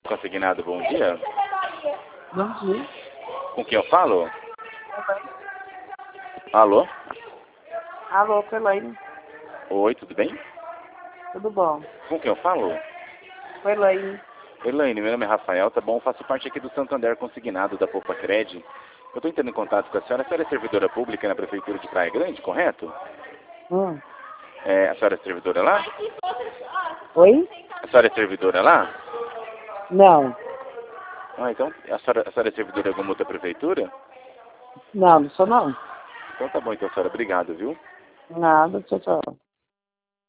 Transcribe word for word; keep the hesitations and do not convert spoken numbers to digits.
Consignado, bom dia. Bom dia. Com quem eu falo? Alô? Alô, Elaine. Oi, tudo bem? Tudo bom? Com quem eu falo? Elaine. Elaine, meu nome é Rafael, tá bom? Faço parte aqui do Santander Consignado da Poupa Cred. Eu estou entrando em contato com a senhora. A senhora é servidora pública na Prefeitura de Praia Grande, correto? Hum. É, a senhora é servidora lá? Oi? A senhora é servidora lá? Não. Ah, então, a senhora, a senhora é servidora de alguma outra prefeitura? Não, não sou não. Então tá bom, então, senhora. Obrigado, viu? Nada, tchau, tchau.